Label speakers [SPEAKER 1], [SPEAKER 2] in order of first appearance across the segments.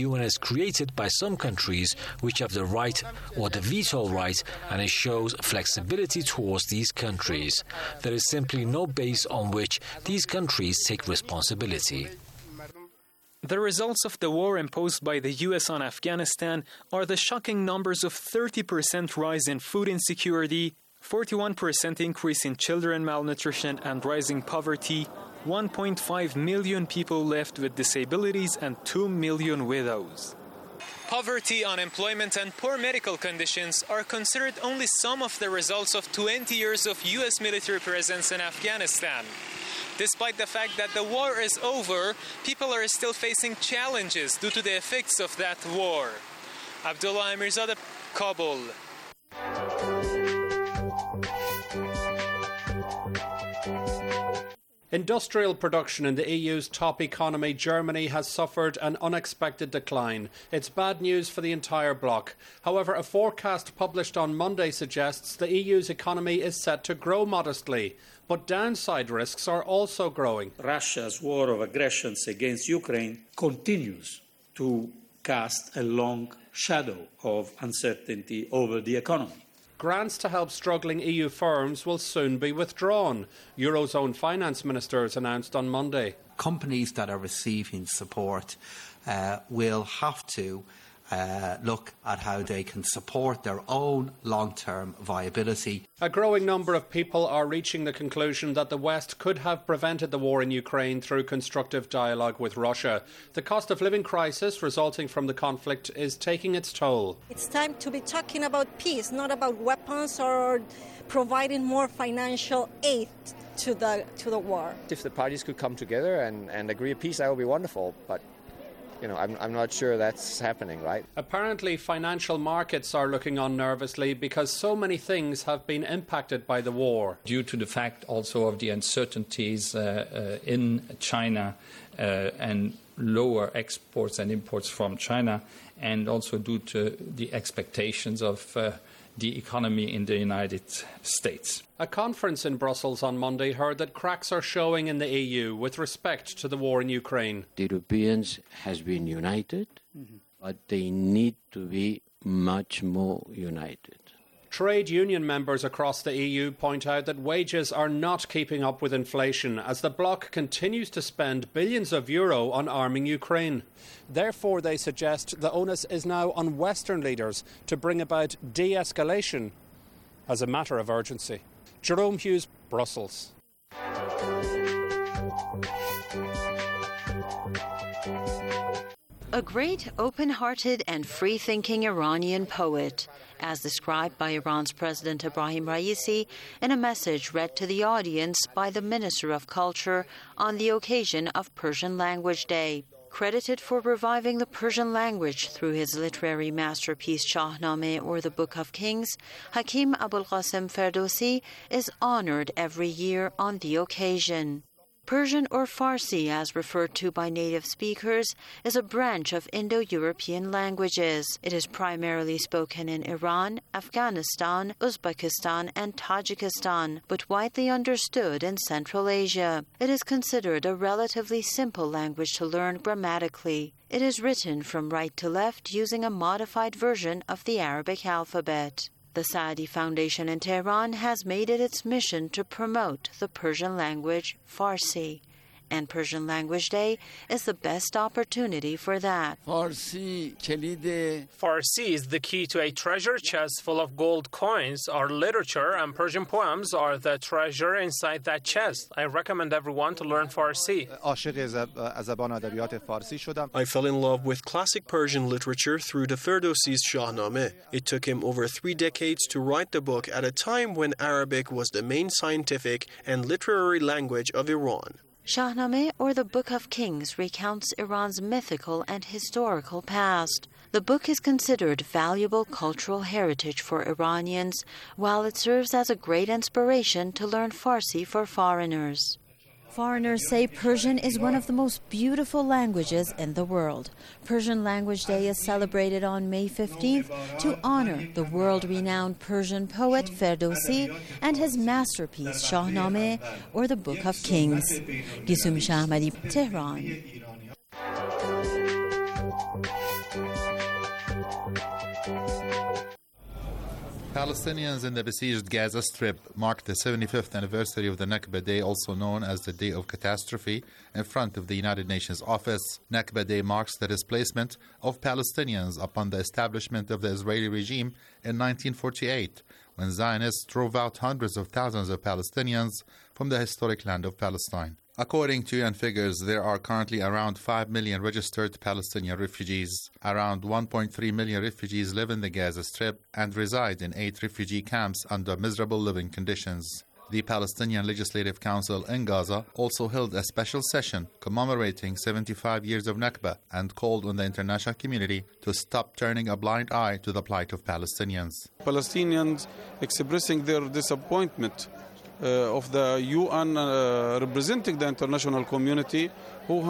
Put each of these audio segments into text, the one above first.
[SPEAKER 1] UN is created by some countries which have the right or the veto right, and it shows flexibility towards these countries. There is simply no base on which these countries take responsibility.
[SPEAKER 2] The results of the war imposed by the US on Afghanistan are the shocking numbers of 30% rise in food insecurity, 41% increase in children malnutrition and rising poverty, 1.5 million people left with disabilities and 2 million widows. Poverty, unemployment and poor medical conditions are considered only some of the results of 20 years of US military presence in Afghanistan. Despite the fact that the war is over, people are still facing challenges due to the effects of that war. Abdullah Amirzadeh, Kabul.
[SPEAKER 3] Industrial production in the EU's top economy, Germany, has suffered an unexpected decline. It's bad news for the entire bloc. However, a forecast published on Monday suggests the EU's economy is set to grow modestly. But downside risks are also growing.
[SPEAKER 4] Russia's war of aggression against Ukraine continues to cast a long shadow of uncertainty over the economy.
[SPEAKER 3] Grants to help struggling EU firms will soon be withdrawn, Eurozone finance ministers announced on Monday.
[SPEAKER 5] Companies that are receiving support will have to look at how they can support their own long-term viability.
[SPEAKER 3] A growing number of people are reaching the conclusion that the West could have prevented the war in Ukraine through constructive dialogue with Russia. The cost of living crisis resulting from the conflict is taking its toll.
[SPEAKER 6] It's time to be talking about peace, not about weapons or providing more financial aid to the war.
[SPEAKER 7] If the parties could come together and agree a peace, that would be wonderful, but I'm not sure that's happening, right?
[SPEAKER 3] Apparently, financial markets are looking on nervously because so many things have been impacted by the war.
[SPEAKER 8] Due to the fact also of the uncertainties in China and lower exports and imports from China, and also due to the expectations of the economy in the United States.
[SPEAKER 3] A conference in Brussels on Monday heard that cracks are showing in the EU with respect to the war in Ukraine.
[SPEAKER 9] The Europeans has been united, but they need to be much more united.
[SPEAKER 3] Trade union members across the EU point out that wages are not keeping up with inflation as the bloc continues to spend billions of euro on arming Ukraine. Therefore, they suggest the onus is now on Western leaders to bring about de-escalation as a matter of urgency. Jerome Hughes, Brussels.
[SPEAKER 10] A great, open-hearted and free-thinking Iranian poet, as described by Iran's President Ebrahim Raisi in a message read to the audience by the Minister of Culture on the occasion of Persian Language Day. Credited for reviving the Persian language through his literary masterpiece Shahnameh, or the Book of Kings, Hakim Abolqasem Ferdowsi is honored every year on the occasion. Persian, or Farsi as referred to by native speakers, is a branch of Indo-European languages. It is primarily spoken in Iran, Afghanistan, Uzbekistan, and Tajikistan, but widely understood in Central Asia. It is considered a relatively simple language to learn grammatically. It is written from right to left using a modified version of the Arabic alphabet. The Saadi Foundation in Tehran has made it its mission to promote the Persian language, Farsi, and Persian Language Day is the best opportunity for that.
[SPEAKER 11] Farsi
[SPEAKER 2] is the key to a treasure chest full of gold coins. Our literature and Persian poems are the treasure inside that chest. I recommend everyone to learn Farsi.
[SPEAKER 12] I fell in love with classic Persian literature through the Ferdowsi's Shahnameh. It took him over 3 decades to write the book at a time when Arabic was the main scientific and literary language of Iran.
[SPEAKER 10] Shahnameh, or the Book of Kings, recounts Iran's mythical and historical past. The book is considered valuable cultural heritage for Iranians, while it serves as a great inspiration to learn Farsi for foreigners.
[SPEAKER 13] Foreigners say Persian is one of the most beautiful languages in the world. Persian Language Day is celebrated on May 15th to honor the world-renowned Persian poet Ferdowsi and his masterpiece Shahnameh, or the Book of Kings. Gisum Shahmadi, Tehran.
[SPEAKER 11] Palestinians in the besieged Gaza Strip marked the 75th anniversary of the Nakba Day, also known as the Day of Catastrophe, in front of the United Nations office. Nakba Day marks the displacement of Palestinians upon the establishment of the Israeli regime in 1948, when Zionists drove out hundreds of thousands of Palestinians from the historic land of Palestine. According to UN figures, there are currently around 5 million registered Palestinian refugees. Around 1.3 million refugees live in the Gaza Strip and reside in 8 refugee camps under miserable living conditions. The Palestinian Legislative Council in Gaza also held a special session commemorating 75 years of Nakba and called on the international community to stop turning a blind eye to the plight of Palestinians.
[SPEAKER 14] Palestinians expressing their disappointment of the UN representing the international community who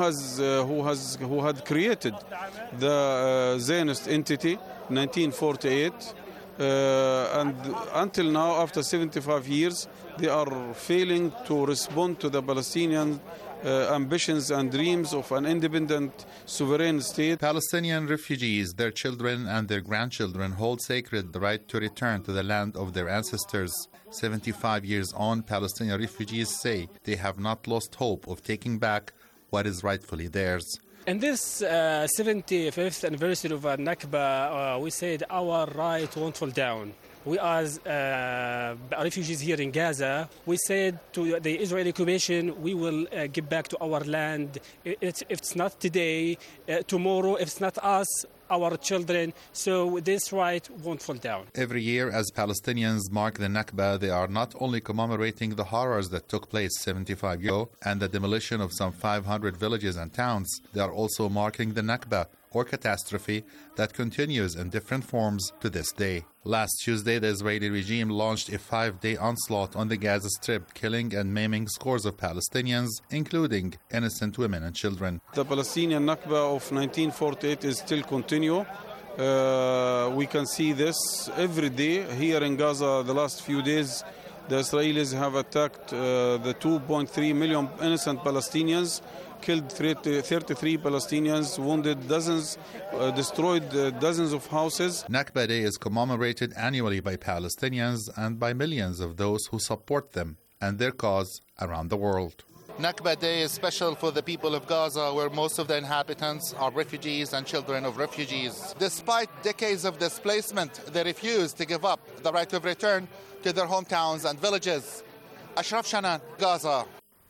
[SPEAKER 14] had created the Zionist entity 1948 and until now, after 75 years, they are failing to respond to the Palestinian ambitions and dreams of an independent, sovereign state.
[SPEAKER 11] Palestinian refugees, their children and their grandchildren hold sacred the right to return to the land of their ancestors. 75 years on, Palestinian refugees say they have not lost hope of taking back what is rightfully theirs.
[SPEAKER 15] In this 75th anniversary of Nakba, we said our right won't fall down. We as refugees here in Gaza, we said to the Israeli Commission, we will get back to our land. If it's not today, tomorrow, if it's not us, our children, so this right won't fall down.
[SPEAKER 11] Every year, as Palestinians mark the Nakba, they are not only commemorating the horrors that took place 75 years ago and the demolition of some 500 villages and towns, they are also marking the Nakba, or catastrophe, that continues in different forms to this day. Last Tuesday, the Israeli regime launched a 5-day onslaught on the Gaza Strip, killing and maiming scores of Palestinians, including innocent women and children.
[SPEAKER 14] The Palestinian Nakba of 1948 is still continue. We can see this every day here in Gaza. The last few days, the Israelis have attacked the 2.3 million innocent Palestinians, killed 33 Palestinians, wounded dozens, destroyed dozens of houses.
[SPEAKER 11] Nakba Day is commemorated annually by Palestinians and by millions of those who support them and their cause around the world. Nakba Day is special for the people of Gaza, where most of the inhabitants are refugees and children of refugees. Despite decades of displacement, they refuse to give up the right of return to their hometowns and villages. Ashraf Shanan, Gaza.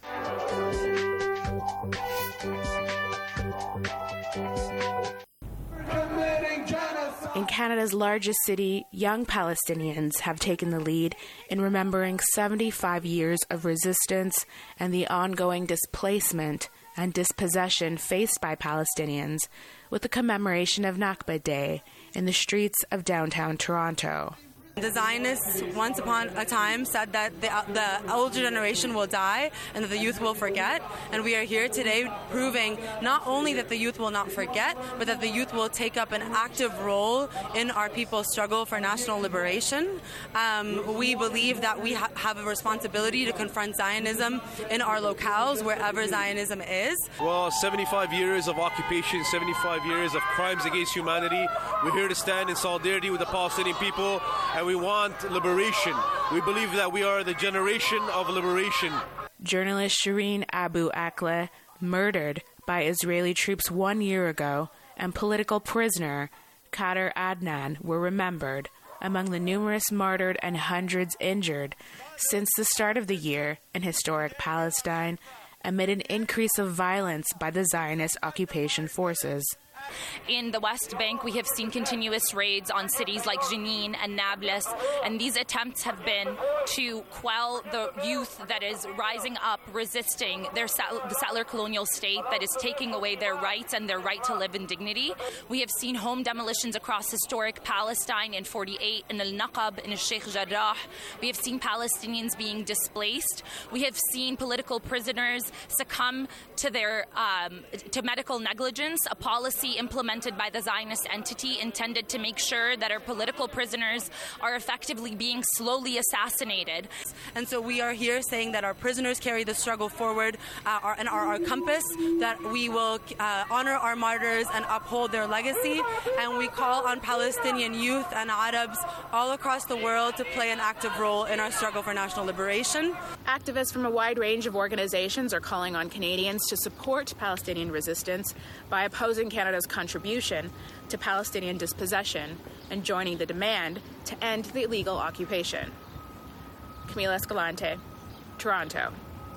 [SPEAKER 16] In Canada's largest city, young Palestinians have taken the lead in remembering 75 years of resistance and the ongoing displacement and dispossession faced by Palestinians with the commemoration of Nakba Day in the streets of downtown Toronto.
[SPEAKER 17] The Zionists, once upon a time, said that the older generation will die and that the youth will forget. And we are here today proving not only that the youth will not forget, but that the youth will take up an active role in our people's struggle for national liberation. We believe that we have a responsibility to confront Zionism in our locales, wherever Zionism is.
[SPEAKER 18] Well, 75 years of occupation, 75 years of crimes against humanity. We're here to stand in solidarity with the Palestinian people, and we want liberation. We believe that we are the generation of liberation.
[SPEAKER 16] Journalist Shireen Abu Akleh, murdered by Israeli troops 1 year ago, and political prisoner Khader Adnan were remembered among the numerous martyred and hundreds injured since the start of the year in historic Palestine amid an increase of violence by the Zionist occupation forces.
[SPEAKER 19] In the West Bank, we have seen continuous raids on cities like Jenin and Nablus, and these attempts have been to quell the youth that is rising up, resisting the settler colonial state that is taking away their rights and their right to live in dignity. We have seen home demolitions across historic Palestine in 48, in Al-Naqab, in Sheikh Jarrah. We have seen Palestinians being displaced. We have seen political prisoners succumb to their to medical negligence, a policy
[SPEAKER 20] strategy implemented by the Zionist entity intended to make sure that our political prisoners are effectively being slowly assassinated.
[SPEAKER 17] And so we are here saying that our prisoners carry the struggle forward and are our compass, that we will honor our martyrs and uphold their legacy. And we call on Palestinian youth and Arabs all across the world to play an active role in our struggle for national liberation.
[SPEAKER 16] Activists from a wide range of organizations are calling on Canadians to support Palestinian resistance by opposing Canada's contribution to Palestinian dispossession and joining the demand to end the illegal occupation. Camila Escalante, Toronto.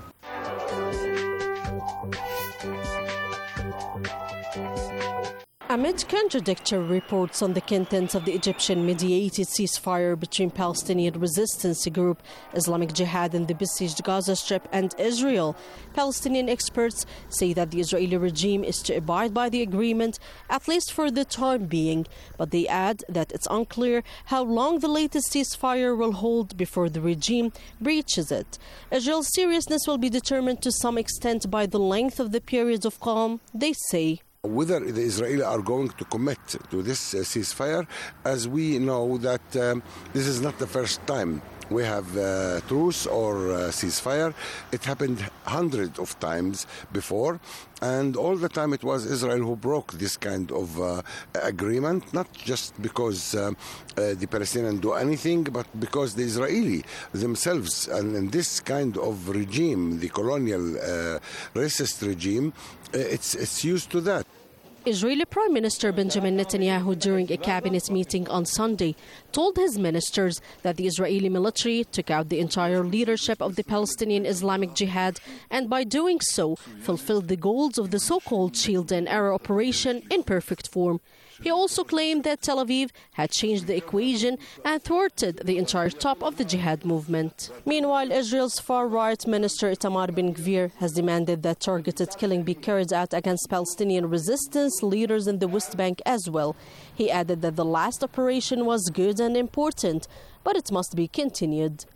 [SPEAKER 21] Amid contradictory reports on the contents of the Egyptian-mediated ceasefire between Palestinian resistance group Islamic Jihad in the besieged Gaza Strip and Israel, Palestinian experts say that the Israeli regime is to abide by the agreement, at least for the time being, but they add that it's unclear how long the latest ceasefire will hold before the regime breaches it. Israel's seriousness will be determined to some extent by the length of the periods of calm, they say.
[SPEAKER 22] Whether the Israelis are going to commit to this ceasefire, as we know that this is not the first time we have truce or ceasefire. It happened hundreds of times before, and all the time it was Israel who broke this kind of agreement, not just because the Palestinians do anything, but because the Israeli themselves and this kind of regime, the colonial racist regime, it's used to that.
[SPEAKER 21] Israeli Prime Minister Benjamin Netanyahu, during a cabinet meeting on Sunday, told his ministers that the Israeli military took out the entire leadership of the Palestinian Islamic Jihad and by doing so fulfilled the goals of the so-called Shield and Arrow operation in perfect form. He also claimed that Tel Aviv had changed the equation and thwarted the entire top of the jihad movement. Meanwhile, Israel's far-right minister Itamar Ben-Gvir has demanded that targeted killing be carried out against Palestinian resistance leaders in the West Bank as well. He added that the last operation was good and important, but it must be continued.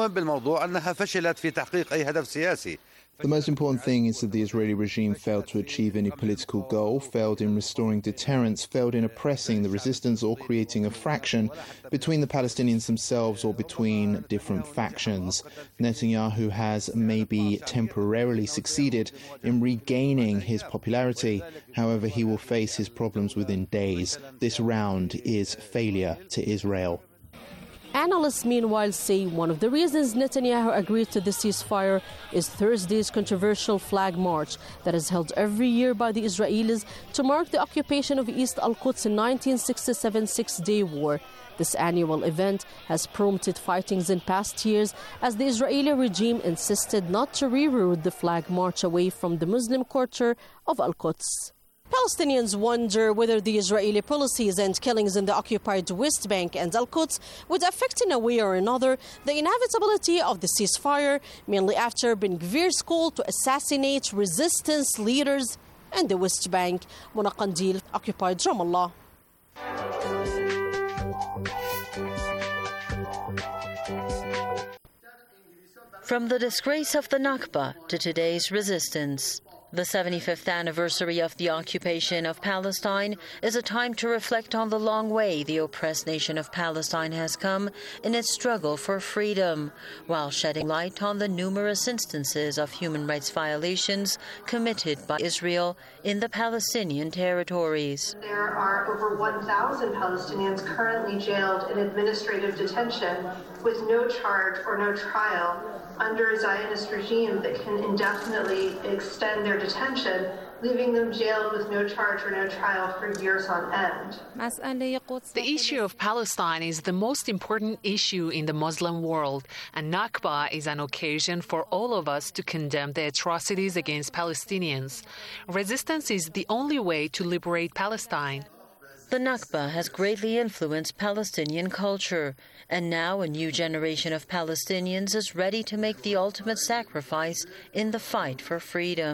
[SPEAKER 23] The most important thing is that the Israeli regime failed to achieve any political goal, failed in restoring deterrence, failed in oppressing the resistance or creating a fraction between the Palestinians themselves or between different factions. Netanyahu has maybe temporarily succeeded in regaining his popularity. However, he will face his problems within days. This round is failure to Israel.
[SPEAKER 21] Analysts, meanwhile, say one of the reasons Netanyahu agreed to the ceasefire is Thursday's controversial flag march that is held every year by the Israelis to mark the occupation of East Al-Quds in 1967 Six-Day War. This annual event has prompted fightings in past years as the Israeli regime insisted not to reroute the flag march away from the Muslim quarter of Al-Quds. Palestinians wonder whether the Israeli policies and killings in the occupied West Bank and Al-Quds would affect in a way or another the inevitability of the ceasefire, mainly after Ben-Gvir's call to assassinate resistance leaders in the West Bank. Mona Qandil, occupied Ramallah.
[SPEAKER 10] From the disgrace of the Nakba to today's resistance. The 75th anniversary of the occupation of Palestine is a time to reflect on the long way the oppressed nation of Palestine has come in its struggle for freedom, while shedding light on the numerous instances of human rights violations committed by Israel in the Palestinian territories.
[SPEAKER 24] There are over 1,000 Palestinians currently jailed in administrative detention with no charge or no trial under a Zionist regime that can indefinitely extend their detention, leaving them jailed with no charge or no trial for years on end.
[SPEAKER 25] The issue of Palestine is the most important issue in the Muslim world, and Nakba is an occasion for all of us to condemn the atrocities against Palestinians. Resistance is the only way to liberate Palestine.
[SPEAKER 10] The Nakba has greatly influenced Palestinian culture, and now a new generation of Palestinians is ready to make the ultimate sacrifice in the fight for freedom.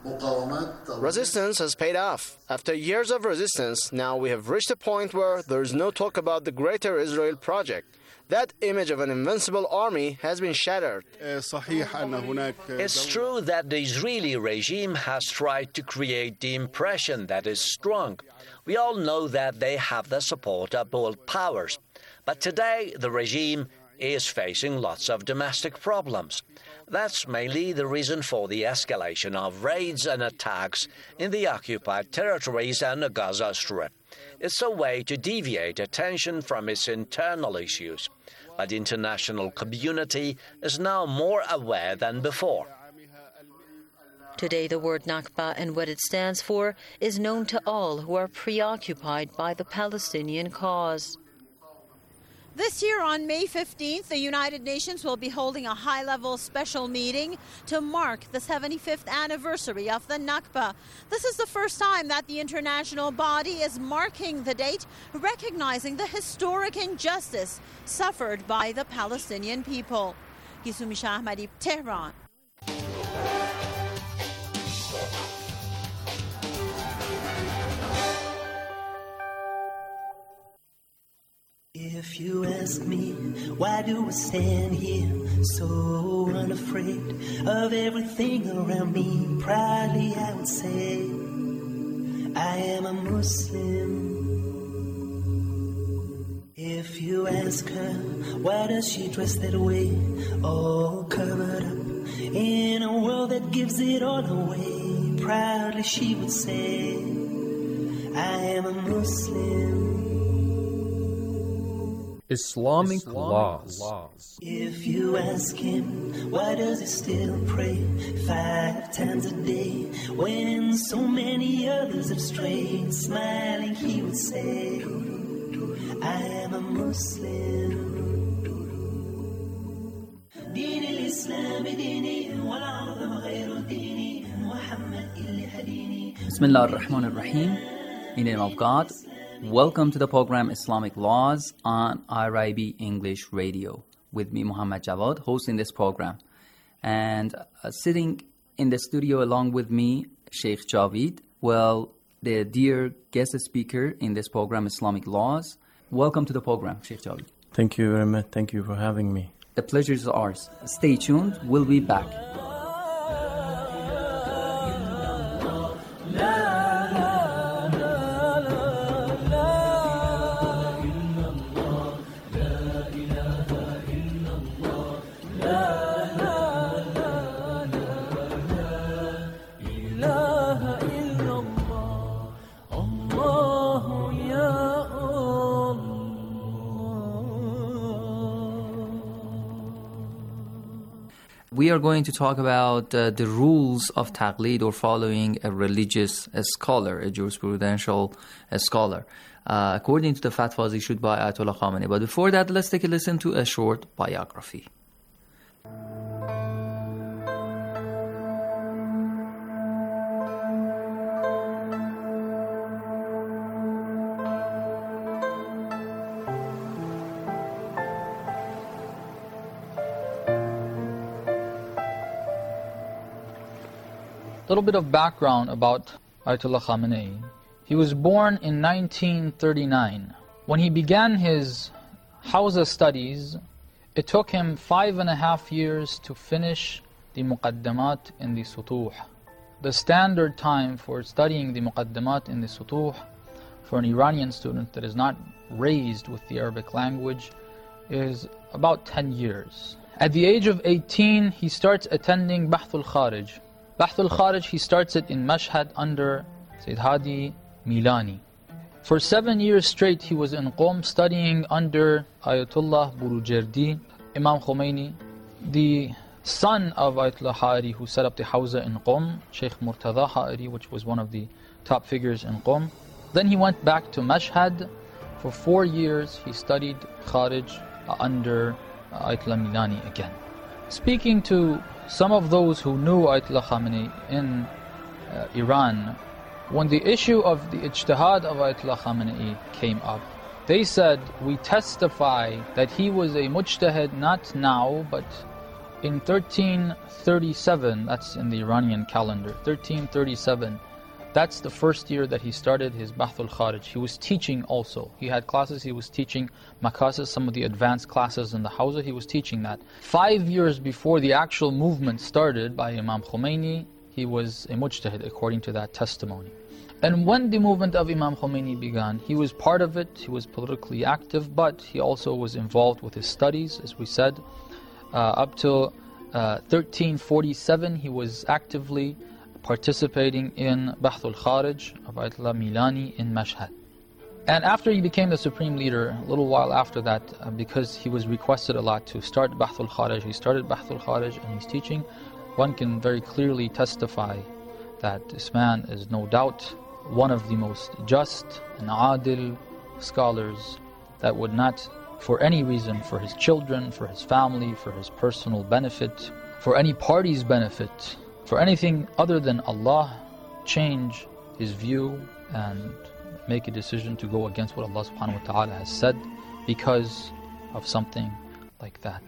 [SPEAKER 1] Resistance has paid off. After years of resistance, now we have reached a point where there is no talk about the Greater Israel Project. That image of an invincible army has been shattered.
[SPEAKER 4] It's true that the Israeli regime has tried to create the impression that is strong. We all know that they have the support of world powers. But today, the regime is facing lots of domestic problems. That's mainly the reason for the escalation of raids and attacks in the occupied territories and the Gaza Strip. It's a way to deviate attention from its internal issues. But the international community is now more aware than before.
[SPEAKER 10] Today, the word Nakba and what it stands for is known to all who are preoccupied by the Palestinian cause.
[SPEAKER 13] This year on May 15th, the United Nations will be holding a high-level special meeting to mark the 75th anniversary of the Nakba. This is the first time that the international body is marking the date, recognizing the historic injustice suffered by the Palestinian people. Gisumi Shah Ahmadi, Tehran.
[SPEAKER 5] If you ask me, why do I stand here so unafraid of everything around me? Proudly I would say, I am a Muslim. If you ask her, why does she dress that way, all covered up in a world that gives it all away? Proudly she would say, I am a Muslim.
[SPEAKER 6] Islamic laws.
[SPEAKER 5] If you ask him, why does he still pray 5 times a day when so many others have strayed? Smiling he would say, I am a Muslim. دين الإسلام ديني والعظم غير ديني محمد اللي هديني.
[SPEAKER 7] Bismillah ar-Rahman ar-Rahim. In the name of God. Welcome to the program Islamic Laws on IRIB English Radio with me, Muhammad Jawad, hosting this program. And sitting in the studio along with me, Sheikh Javid, the dear guest speaker in this program, Islamic Laws. Welcome to the program, Sheikh Javid.
[SPEAKER 6] Thank you very much. Thank you for having me.
[SPEAKER 7] The pleasure is ours. Stay tuned. We'll be back. We are going to talk about the rules of taqlid or following a religious scholar, a jurisprudential scholar, according to the fatwas issued by Ayatollah Khamenei. But before that, let's take a listen to a short biography.
[SPEAKER 26] A little bit of background about Ayatollah Khamenei. He was born in 1939. When he began his Hawza studies, it took him 5.5 years to finish the Muqaddamat in the Sutuh. The standard time for studying the Muqaddamat in the Sutuh for an Iranian student that is not raised with the Arabic language is about 10 years. At the age of 18, he starts attending Bahthul Kharij. Bahthul Kharij, he starts it in Mashhad under Sayyid Hadi Milani. For 7 years straight, he was in Qom studying under Ayatollah Burujerdi, Imam Khomeini, the son of Ayatollah Ha'ari who set up the Hawza in Qom, Sheikh Murtada Ha'ari, which was one of the top figures in Qom. Then he went back to Mashhad. For 4 years, he studied Kharij under Ayatollah Milani again. Speaking to some of those who knew Ayatollah Khamenei in Iran, when the issue of the ijtihad of Ayatollah Khamenei came up, they said, we testify that he was a mujtahid not now, but in 1337, that's in the Iranian calendar, 1337, that's the first year that he started his Bahthul Kharij. He was teaching also. He had classes, he was teaching Makasis, some of the advanced classes in the Hawza, he was teaching that. 5 years before the actual movement started by Imam Khomeini, he was a mujtahid according to that testimony. And when the movement of Imam Khomeini began, he was part of it, he was politically active, but he also was involved with his studies, as we said. Up till 1347, he was actively participating in Bahthul Kharij of Ayatollah Milani in Mashhad. And after he became the supreme leader, a little while after that, because he was requested a lot to start Bahthul Kharij, he started Bahthul Kharij and he's teaching. One can very clearly testify that this man is no doubt one of the most just and adil scholars that would not, for any reason, for his children, for his family, for his personal benefit, for any party's benefit, for anything other than Allah, change his view and make a decision to go against what Allah subhanahu wa ta'ala has said because of something like that.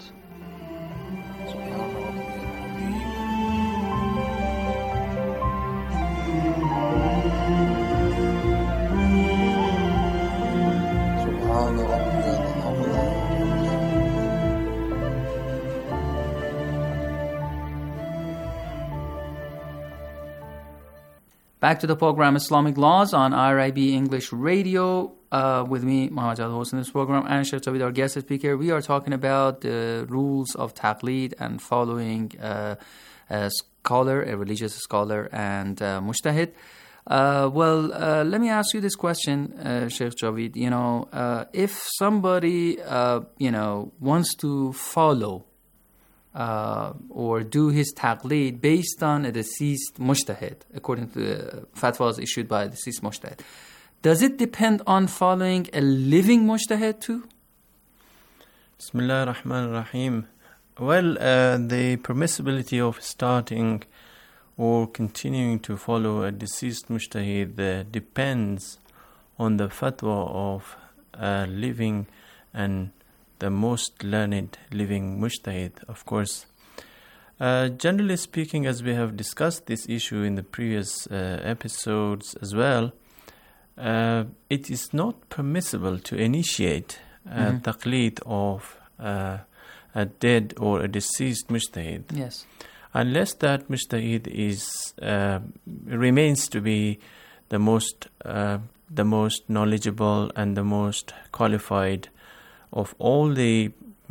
[SPEAKER 7] Back to the program Islamic Laws on IRIB English Radio. With me, Muhammad Jawad, hosting this program, and Sheikh Javid, our guest speaker. We are talking about the rules of taqleed and following a scholar, a religious scholar, and mujtahid. Let me ask you this question, Sheikh Javid. If somebody, wants to follow or do his taqleed based on a deceased mujtahid, according to the fatwas issued by a deceased mujtahid, does it depend on following a living mujtahid too?
[SPEAKER 6] Bismillah ar-Rahman ar-Rahim. Well, the permissibility of starting or continuing to follow a deceased mujtahid depends on the fatwa of a living and the most learned living mujtahid, of course. Generally speaking, as we have discussed this issue in the previous episodes as well, it is not permissible to initiate taqleed of a dead or a deceased mujtahid.
[SPEAKER 7] Yes.
[SPEAKER 6] Unless that mujtahid remains to be the most knowledgeable and the most qualified of all the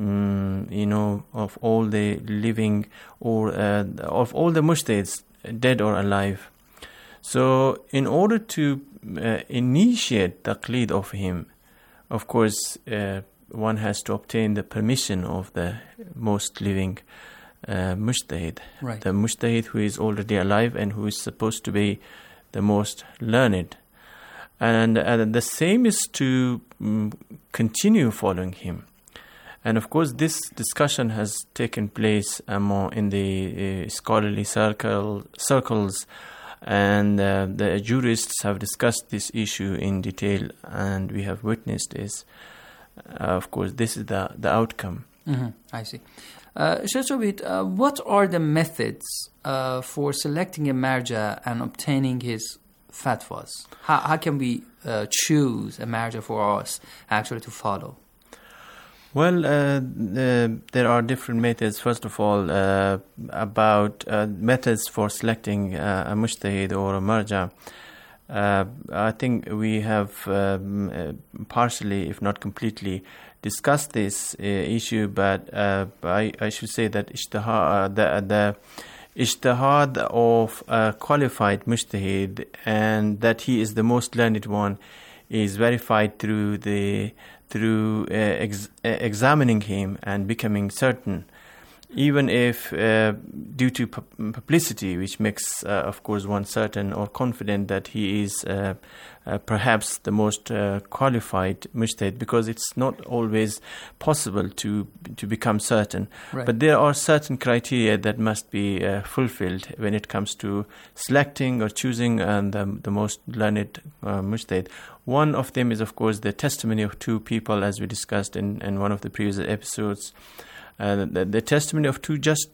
[SPEAKER 6] of all the living or of all the mujtahids, dead or alive. So in order to initiate taqleed of him, of course one has to obtain the permission of the most living mujtahid,
[SPEAKER 7] right.
[SPEAKER 6] The mujtahid who is already alive and who is supposed to be the most learned. And the same is to continue following him. And of course, this discussion has taken place in the scholarly circles, and the jurists have discussed this issue in detail, and we have witnessed this. Of course, this is the outcome.
[SPEAKER 7] Mm-hmm. I see. Sheikh Javid, what are the methods for selecting a marja and obtaining his fatwas? How can we choose a marja for us actually to follow?
[SPEAKER 6] Well, there are different methods. First of all, about methods for selecting a mujtahid or a marja. I think we have partially, if not completely, discussed this issue, but I should say that the ijtihad of a qualified mujtahid and that he is the most learned one is verified through examining him and becoming certain, even if due to publicity, which makes of course one certain or confident that he is perhaps the most qualified mujtahid, because it's not always possible to become certain.
[SPEAKER 7] Right.
[SPEAKER 6] But there are certain criteria that must be fulfilled when it comes to selecting or choosing the most learned mujtahid. One of them is, of course, the testimony of two people, as we discussed in one of the previous episodes. the testimony of two just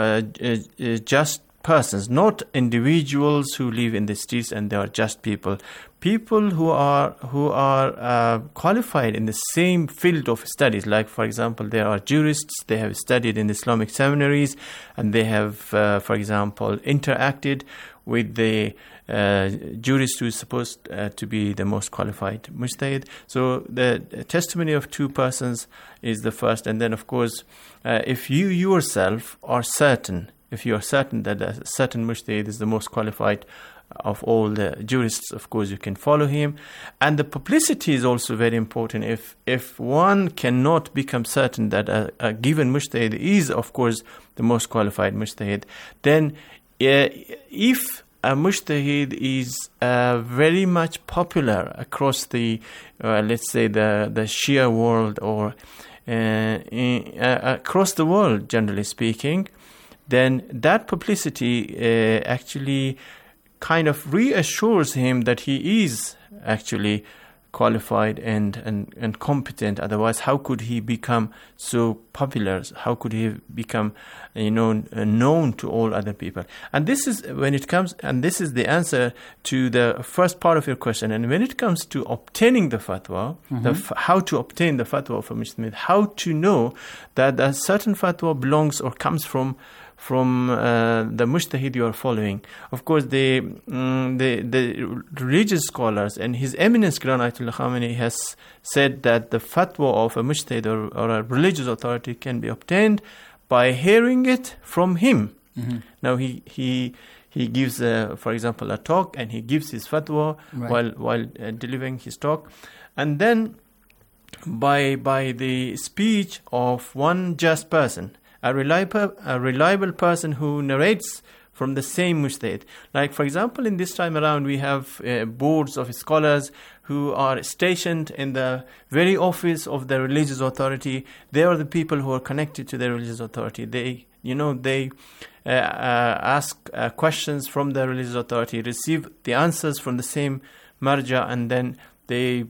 [SPEAKER 6] persons, not individuals who live in the streets and they are just people who are qualified in the same field of studies. Like, for example, there are jurists, they have studied in Islamic seminaries, and they have, for example, interacted with the jurist who is supposed to be the most qualified mujtahid. So the testimony of two persons is the first, and then, of course, if you yourself are certain, that a certain mujtahid is the most qualified of all the jurists, of course, you can follow him. And the publicity is also very important. If one cannot become certain that a given mujtahid is, of course, the most qualified mujtahid, then if a mujtahid is very much popular across the, let's say, the Shia world, or across the world, generally speaking, then that publicity actually kind of reassures him that he is actually qualified and competent. Otherwise, how could he become so popular? How could he become, known to all other people? And this is this is the answer to the first part of your question. And when it comes to obtaining the fatwa, how to obtain the fatwa from mujtahid, how to know that a certain fatwa belongs or comes from the mujtahid you are following. Of course, the religious scholars and His Eminence Quran Ayatollah Khamenei has said that the fatwa of a mujtahid or a religious authority can be obtained by hearing it from him. Now he gives, for example, a talk, and he gives his fatwa while delivering his talk, and then by the speech of one just person, a reliable person who narrates from the same mujtahid. Like, for example, in this time around, we have boards of scholars who are stationed in the very office of the religious authority. They are the people who are connected to the religious authority. They ask questions from the religious authority, receive the answers from the same marja, and then they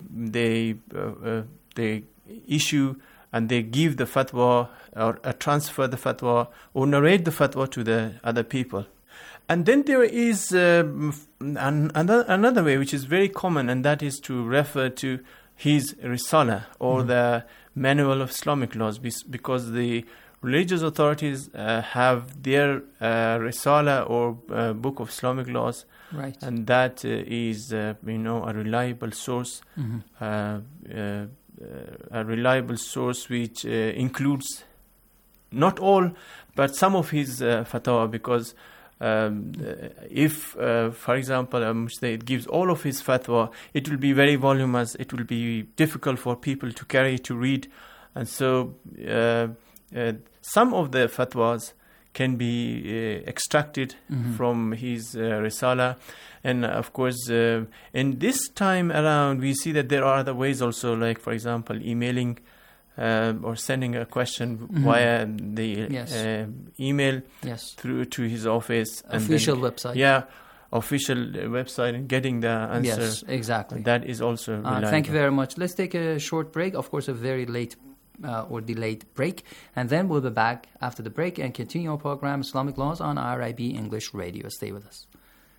[SPEAKER 6] issue and they give the fatwa, or transfer the fatwa, or narrate the fatwa to the other people. And then there is another way which is very common, and that is to refer to his Risala, or the Manual of Islamic Laws, because the religious authorities have their Risala, or Book of Islamic Laws, and that is a reliable source, a reliable source which includes not all, but some of his fatwa, because if, for example, a mujtahid gives all of his fatwa, it will be very voluminous, it will be difficult for people to carry, to read, and so some of the fatwas can be extracted from his Risala. And of course, in this time around, we see that there are other ways also, like, for example, emailing or sending a question via the email through to his office.
[SPEAKER 7] Official website.
[SPEAKER 6] Yeah, official website, and getting the answer.
[SPEAKER 7] Yes, exactly.
[SPEAKER 6] That is also reliable.
[SPEAKER 7] Thank you very much. Let's take a short break, of course, a very late or delayed break, and then we'll be back after the break and continue our program, Islamic Laws, on IRIB English Radio. Stay with us.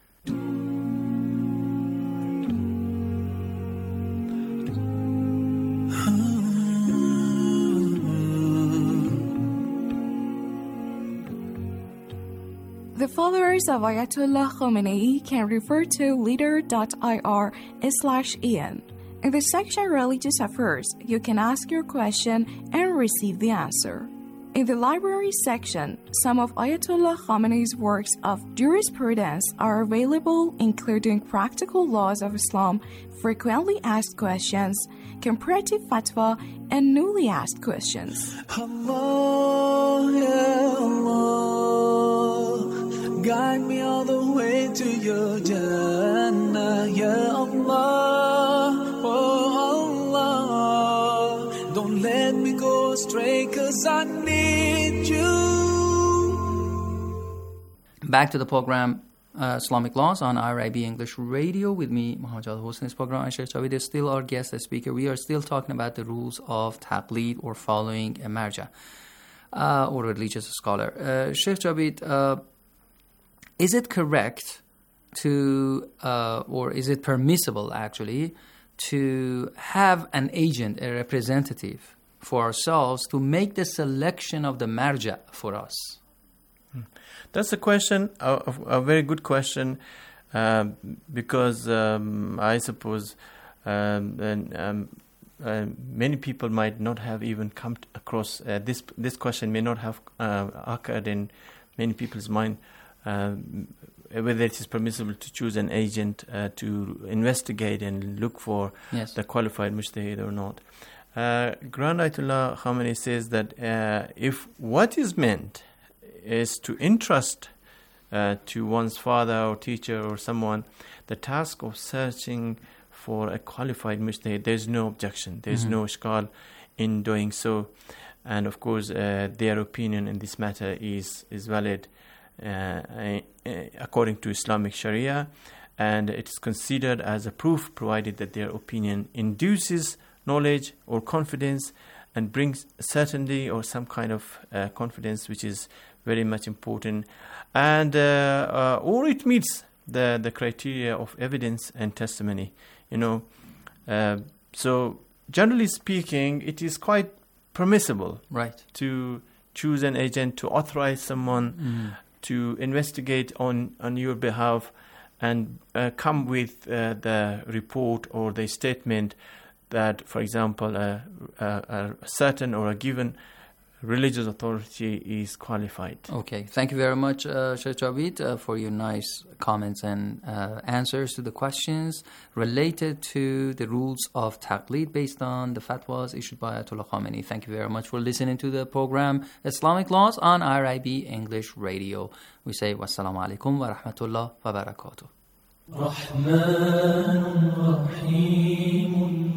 [SPEAKER 2] The followers of Ayatollah Khamenei can refer to leader.ir/en. In the section Religious Affairs, you can ask your question and receive the answer. In the library section, some of Ayatollah Khamenei's works of jurisprudence are available, including Practical Laws of Islam, Frequently Asked Questions, Comparative Fatwa, and Newly Asked Questions.
[SPEAKER 5] Allah, ya Allah, guide me all the way to your Jannah, ya Allah, oh Allah, don't let me go astray, 'cause I need you.
[SPEAKER 7] Back to the program, Islamic Laws on IRIB English Radio, with me, Muhammad Jawad Hossein. This program, and Sheikh Javed is still our guest, the speaker. We are still talking about the rules of taqleed, or following a marja. or religious scholar. Sheikh Jabid, is it correct to, or is it permissible actually, to have an agent, a representative for ourselves to make the selection of the marja for us?
[SPEAKER 6] That's a question, a very good question, because I suppose many people might not have even come across this question may not have occurred in many people's mind, whether it is permissible to choose an agent to investigate and look for the qualified mujtahid or not. Grand Ayatollah Khamenei says that if what is meant is to entrust to one's father or teacher or someone the task of searching for a qualified mujtahid, there's no objection, there's no ishkal in doing so. And of course their opinion in this matter is valid according to Islamic Sharia, and it is considered as a proof provided that their opinion induces knowledge or confidence and brings certainty or some kind of confidence, which is very much important, and or it meets the criteria of evidence and testimony. So generally speaking, it is quite permissible, to choose an agent, to authorize someone to investigate on your behalf and come with the report or the statement that, for example, a certain or a given religious authority is qualified.
[SPEAKER 7] Okay, thank you very much, Sheikh Jabid, for your nice comments and answers to the questions related to the rules of taqlid based on the fatwas issued by Ayatollah Khamenei. Thank you very much for listening to the program Islamic Laws on IRIB English Radio. We say wassalamu alaikum wa rahmatullah wa barakatuh.
[SPEAKER 5] رحمن رحيم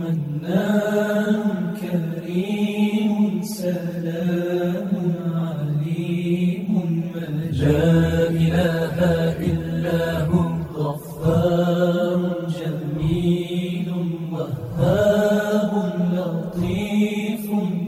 [SPEAKER 5] منان كريم سلام عليم لا إله إلا هو غفار جميل وهاب لطيف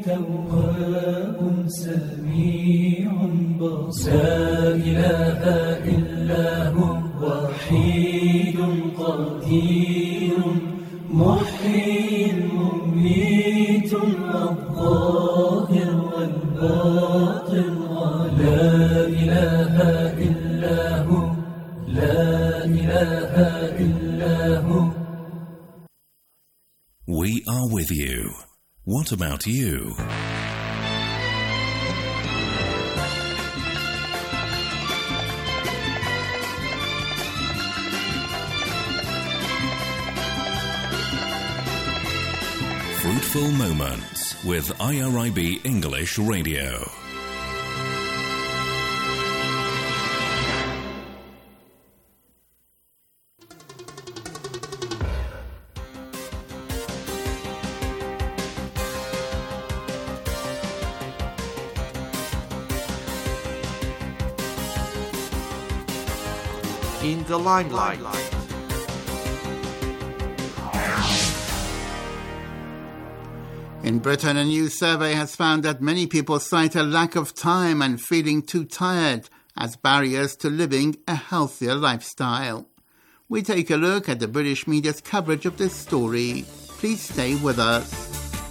[SPEAKER 5] تواب سميع بصير لا إله إلا هو وحيد قدير محيي مميت الظاهر والباطن لا إله إلا هو لا إله إلا هو.
[SPEAKER 3] We are with you. What about you? Fruitful Moments with IRIB English Radio.
[SPEAKER 8] In the limelight.
[SPEAKER 9] In Britain, a new survey has found that many people cite a lack of time and feeling too tired as barriers to living a healthier lifestyle. We take a look at the British media's coverage of this story. Please stay with us.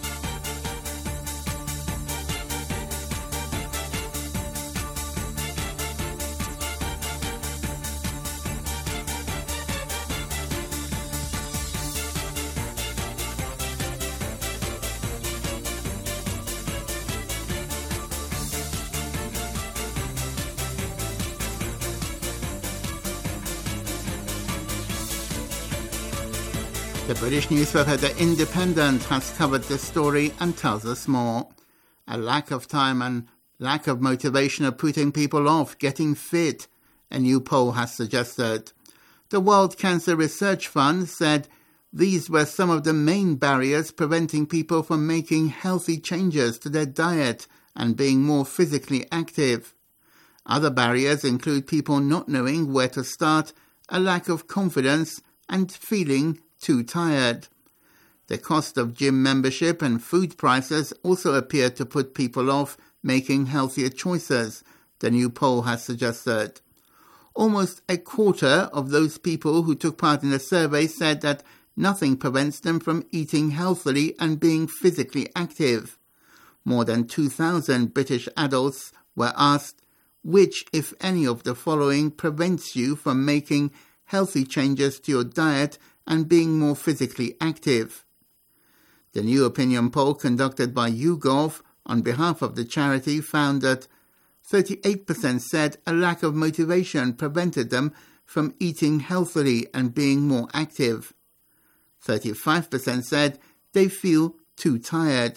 [SPEAKER 9] The British newspaper The Independent has covered this story and tells us more. A lack of time and lack of motivation are putting people off getting fit, a new poll has suggested. The World Cancer Research Fund said these were some of the main barriers preventing people from making healthy changes to their diet and being more physically active. Other barriers include people not knowing where to start, a lack of confidence, and feeling too tired. The cost of gym membership and food prices also appear to put people off making healthier choices, the new poll has suggested. Almost a quarter of those people who took part in the survey said that nothing prevents them from eating healthily and being physically active. More than 2,000 British adults were asked which, if any, of the following prevents you from making healthy changes to your diet and being more physically active. The new opinion poll conducted by YouGov on behalf of the charity found that 38% said a lack of motivation prevented them from eating healthily and being more active. 35% said they feel too tired.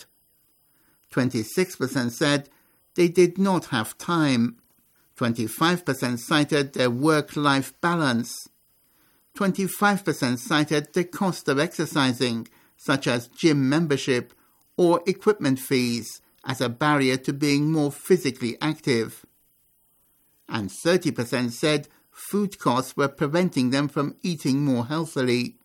[SPEAKER 9] 26% said they did not have time. 25% cited their work-life balance. 25% cited the cost of exercising, such as gym membership or equipment fees, as a barrier to being more physically active. And 30% said food costs were preventing them from eating more healthily.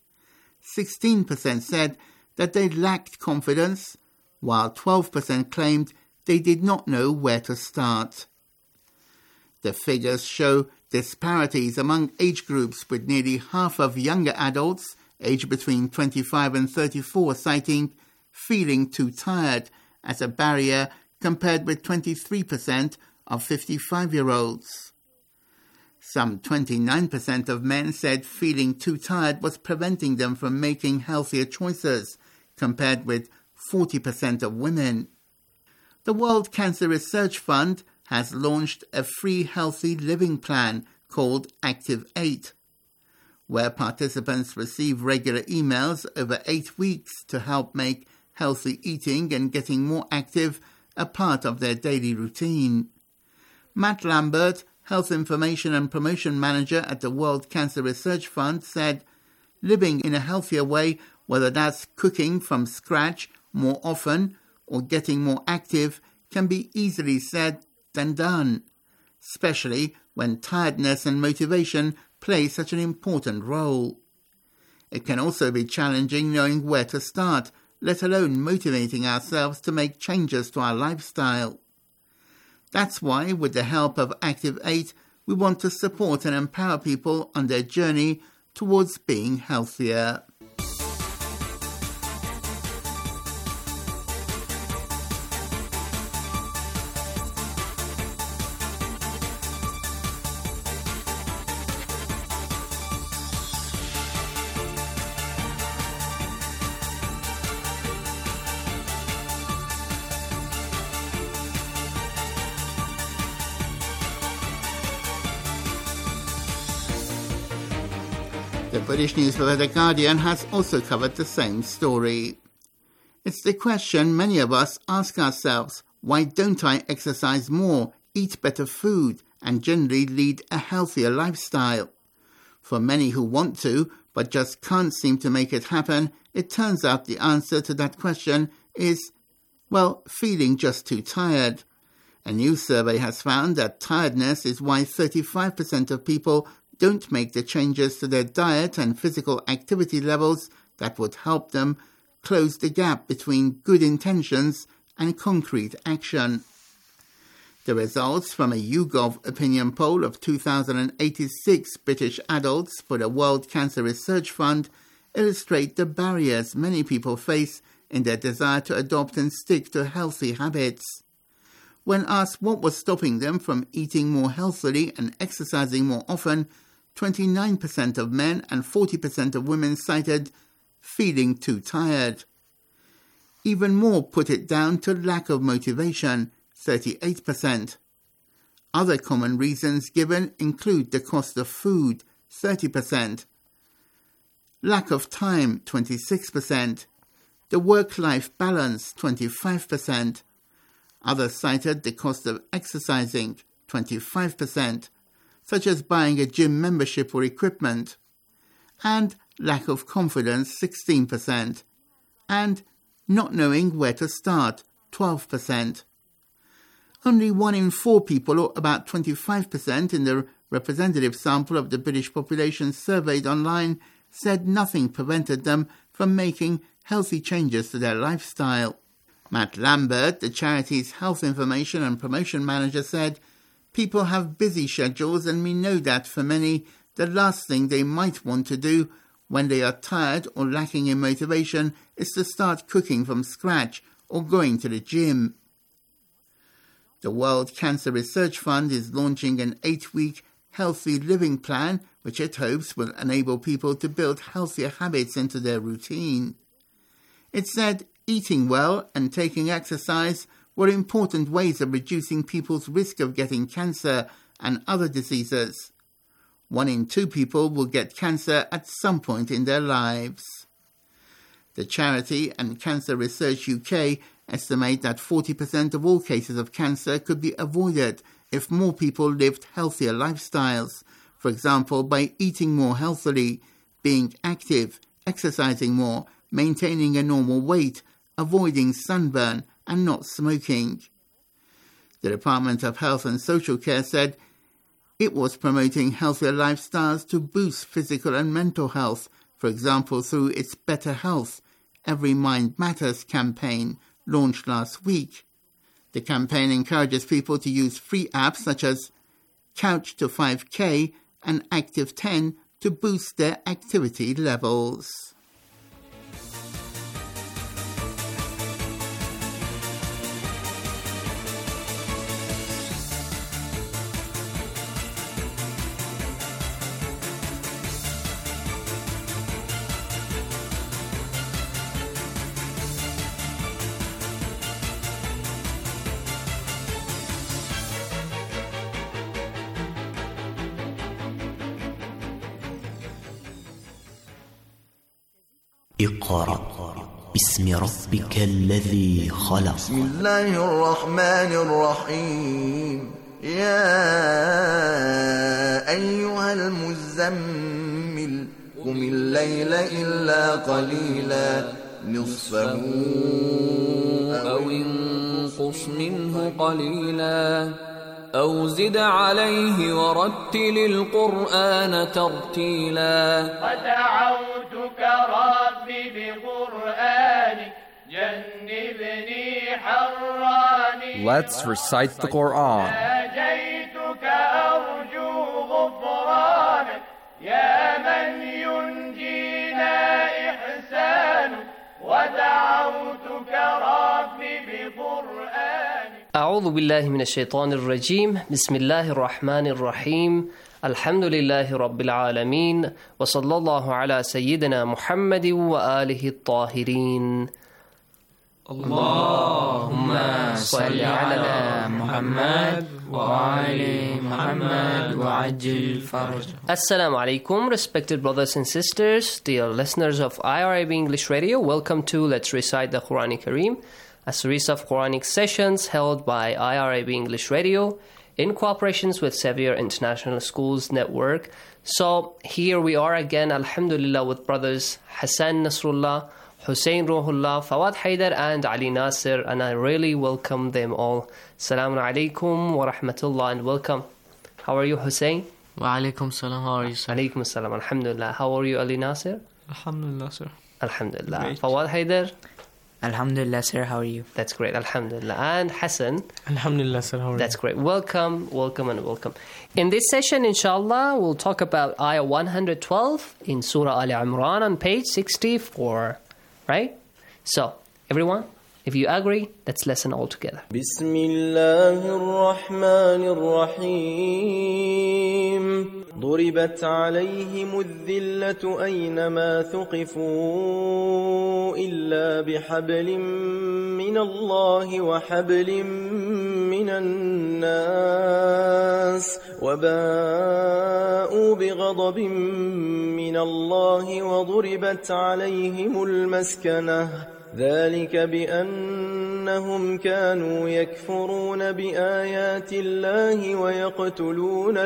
[SPEAKER 9] 16% said that they lacked confidence, while 12% claimed they did not know where to start. The figures show disparities among age groups, with nearly half of younger adults, aged between 25 and 34, citing feeling too tired as a barrier, compared with 23% of 55-year-olds. Some 29% of men said feeling too tired was preventing them from making healthier choices, compared with 40% of women. The World Cancer Research Fund has launched a free healthy living plan called Active8, where participants receive regular emails over 8 weeks to help make healthy eating and getting more active a part of their daily routine. Matt Lambert, Health Information and Promotion Manager at the World Cancer Research Fund, said, living in a healthier way, whether that's cooking from scratch more often or getting more active, can be easily said than done, especially when tiredness and motivation play such an important role. It can also be challenging knowing where to start, let alone motivating ourselves to make changes to our lifestyle. That's why, with the help of Active8, we want to support and empower people on their journey towards being healthier. The British newspaper The Guardian has also covered the same story. It's the question many of us ask ourselves: why don't I exercise more, eat better food, and generally lead a healthier lifestyle? For many who want to, but just can't seem to make it happen, it turns out the answer to that question is, well, feeling just too tired. A new survey has found that tiredness is why 35% of people don't make the changes to their diet and physical activity levels that would help them close the gap between good intentions and concrete action. The results from a YouGov opinion poll of 2,086 British adults for the World Cancer Research Fund illustrate the barriers many people face in their desire to adopt and stick to healthy habits. When asked what was stopping them from eating more healthily and exercising more often, 29% of men and 40% of women cited feeling too tired. Even more put it down to lack of motivation, 38%. Other common reasons given include the cost of food, 30%, lack of time, 26%, the work-life balance, 25%. Others cited the cost of exercising, 25%, such as buying a gym membership or equipment, and lack of confidence, 16%, and not knowing where to start, 12%. Only 1 in 4 people, or about 25% in the representative sample of the British population surveyed online, said nothing prevented them from making healthy changes to their lifestyle. Matt Lambert, the charity's health information and promotion manager, said, "People have busy schedules, and we know that for many, the last thing they might want to do when they are tired or lacking in motivation is to start cooking from scratch or going to the gym." The World Cancer Research Fund is launching an 8-week healthy living plan, which it hopes will enable people to build healthier habits into their routine. It said eating well and taking exercise were important ways of reducing people's risk of getting cancer and other diseases. 1 in 2 people will get cancer at some point in their lives. The charity and Cancer Research UK estimate that 40% of all cases of cancer could be avoided if more people lived healthier lifestyles, for example, by eating more healthily, being active, exercising more, maintaining a normal weight, avoiding sunburn, and not smoking. The Department of Health and Social Care said it was promoting healthier lifestyles to boost physical and mental health, for example, through its Better Health, Every Mind Matters campaign, launched last week. The campaign encourages people to use free apps such as Couch to 5K and Active 10 to boost their activity levels.
[SPEAKER 8] اقرأ باسم ربك الذي خلق.
[SPEAKER 11] بسم الله الرحمن الرحيم. يا أيها المزمل قم الليل إلا قليلا نصفه
[SPEAKER 12] أو انقص منه قليلا أو زد عليه ورتل القرآن ترتيلا.
[SPEAKER 14] ودعوتك ربي بقرآنك جنبني حراني.
[SPEAKER 15] Let's recite the Quran.
[SPEAKER 14] ناجيتك أرجو غفرانك يا من ينجينا إحسانك. ودعوتك ربي بقرآنك.
[SPEAKER 18] أعوذ بالله من الشيطان الرجيم. بسم الله الرحمن الرحيم. الحمد لله رب العالمين وصلى الله على سيدنا محمد وآله الطاهرين.
[SPEAKER 15] اللهم صل على محمد وآل محمد وعجل فرجه.
[SPEAKER 18] Assalamu alaikum, respected brothers and sisters, dear listeners of IRIB English Radio. Welcome to Let's Recite the Quran Kareem, a series of Quranic sessions held by IRIB English Radio in cooperation with Xavier International Schools Network. So here we are again, alhamdulillah, with brothers Hassan Nasrullah, Hussein Ruhullah, Fawad Haidar and Ali Nasir, and I really welcome them all. Assalamu alaikum wa rahmatullah and welcome. How are you, Hussein?
[SPEAKER 27] Wa alaikum salam, how are you, sir?
[SPEAKER 18] Alaikum salam, alhamdulillah. How are you, Ali Nasir?
[SPEAKER 27] Alhamdulillah, sir.
[SPEAKER 18] Alhamdulillah.
[SPEAKER 27] Great.
[SPEAKER 18] Fawad Haidar?
[SPEAKER 28] Alhamdulillah, sir. How are you?
[SPEAKER 18] That's great. Alhamdulillah. And Hassan?
[SPEAKER 27] Alhamdulillah, sir. How are you?
[SPEAKER 18] That's great. Welcome, welcome, and welcome. In this session, inshallah, we'll talk about Ayah 112 in Surah Al Imran on page 64. Right? So, everyone, if you agree, let's listen all together.
[SPEAKER 14] Bismillahir Rahmanir Rahim. ضربت عليهم الذلة أينما ثقفوا إلا بحبل من الله وحبل من الناس وباءوا بغضب من الله وضربت عليهم المسكنة ذلك بأنهم كانوا يكفرون بآيات الله ويقتلون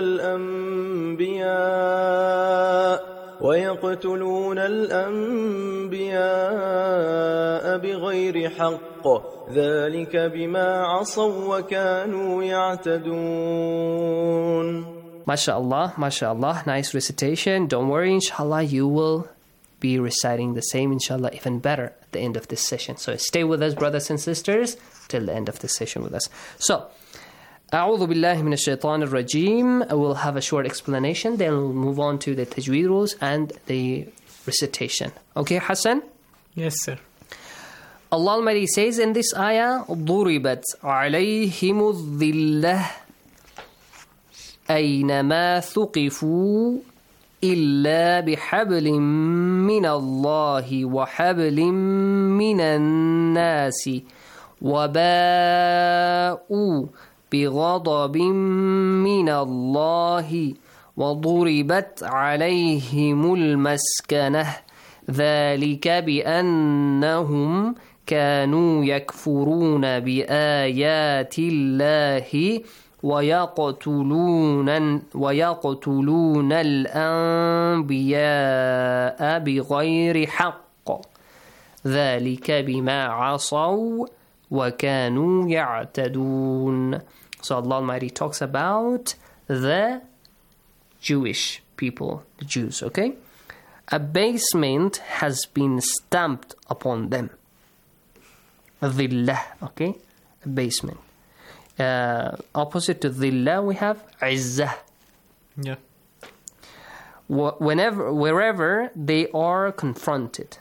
[SPEAKER 14] الأنبياء بغير حق ذلك بما عصوا وكانوا يعتدون.
[SPEAKER 18] MashaAllah, MashaAllah, nice recitation. Don't worry, inshallah, you will be reciting the same, inshallah, even better the end of this session. So stay with us, brothers and sisters, till the end of this session with us. So, أعوذ بالله من الشيطان الرجيم. We'll have a short explanation, then we'll move on to the tajweed rules and the recitation. Okay, Hassan?
[SPEAKER 27] Yes, sir.
[SPEAKER 18] Allah Almighty says in this ayah, ضُرِبَتْ عَلَيْهِمُ الظِّلَّةِ أَيْنَمَا ثُقِفُوا إِلَّا بِحَبْلٍ مِّنَ اللَّهِ وَحَبْلٍ مِّنَ النَّاسِ وَبَاءُوا بِغَضَبٍ مِّنَ اللَّهِ وَضُرِبَتْ عَلَيْهِمُ الْمَسْكَنَةُ ذَلِكَ بِأَنَّهُمْ كانوا يكفرون بآيات الله ويقتلون الأنبياء بغير حق ذلك بما عصوا وكانوا يعتدون. So Allah Almighty talks about the Jewish people, the Jews, okay? Abasement has been stamped upon them. Dhillah, okay? Abasement. Opposite to dhillah, we have izzah.
[SPEAKER 27] Yeah.
[SPEAKER 18] Wherever they are confronted.